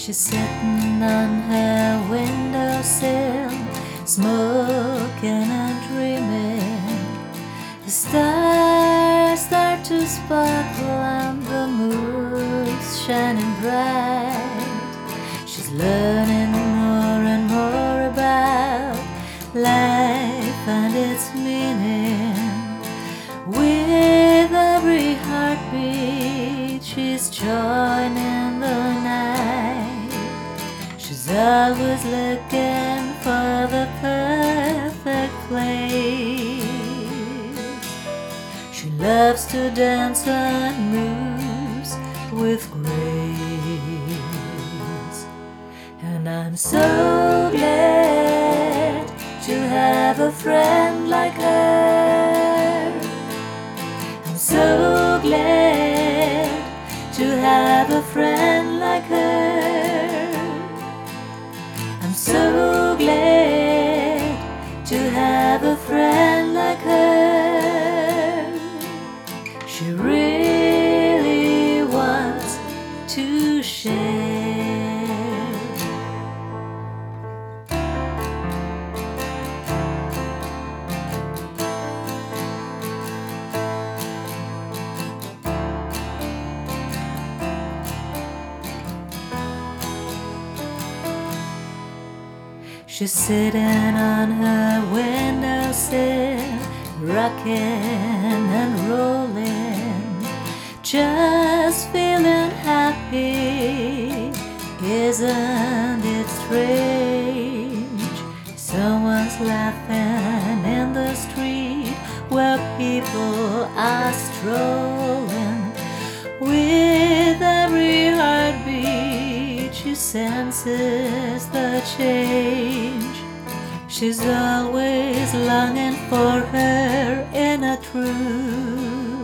She's sitting on her windowsill, smoking and dreaming. The stars start to sparkle and the moon's shining bright. She's learning more and more about life and its meaning. With every heartbeat, she's joining the night. She's always looking for the perfect place. She loves to dance and moves with grace. And I'm so glad to have a friend like her. I'm so glad to have a friend like her. I'm so glad to have a friend like her. She really wants to share. She's sitting on her windowsill, rocking and rolling, just feeling happy. Isn't it strange? Someone's laughing in the street where people are strolling. With every heartbeat, she senses the change. She's always longing for her inner truth,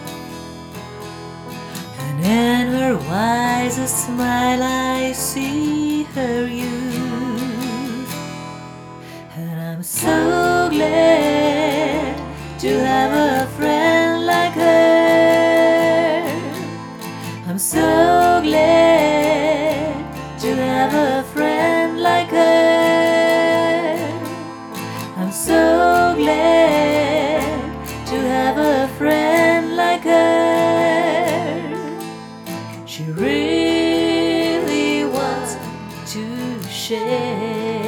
and in her wisest smile I see her youth. And I'm so glad to have a friend like her. I'm so glad to have a friend like her. I'm so glad to have a friend like her. She really wants to share.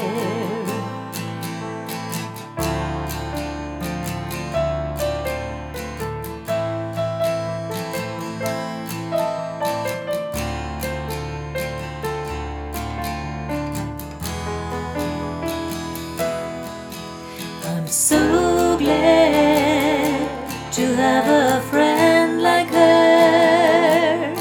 I'm so glad to have a friend like her.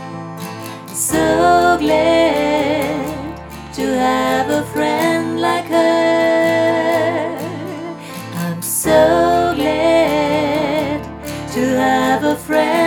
So glad to have a friend like her. I'm so glad to have a friend